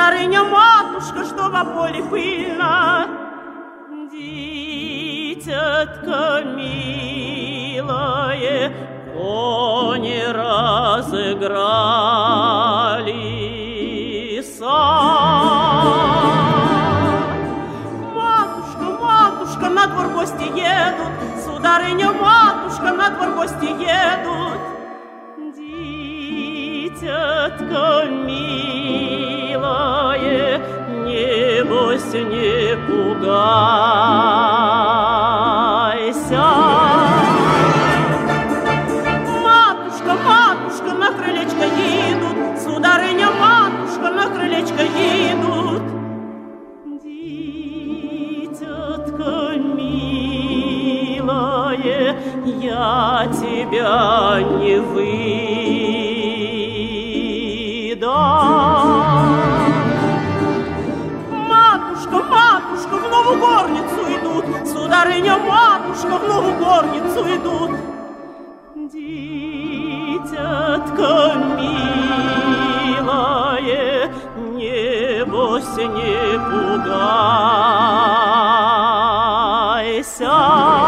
сударыня-матушка, что во поле пыльно. Дитятко милое, кони разыгрались. Матушка, матушка, на двор гости едут, сударыня-матушка, на двор гости едут. Дитятко милое, небось не пугайся. Матушка, матушка, на крылечко едут, сударыня-матушка, на крылечко едут. Дитятко милое, я тебя не матушка, матушка, в новую горницу идут, сударыня-матушка, в новую горницу идут. Дитятко милое, небось не пугайся.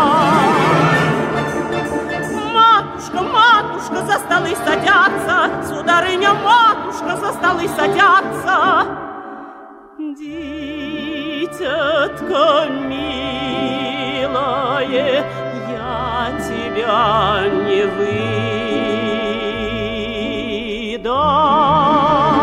Матушка, матушка, за столы садятся, сударыня-матушка, за столы садятся. Дитятко милое, я тебя не выдам.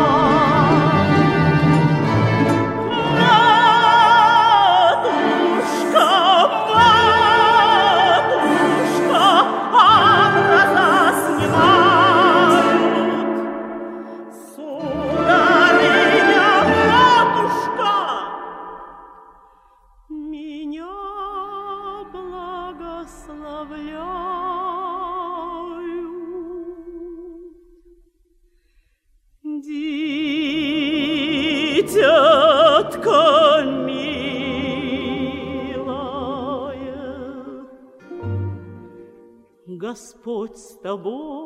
Дитятко милое, Господь с тобой.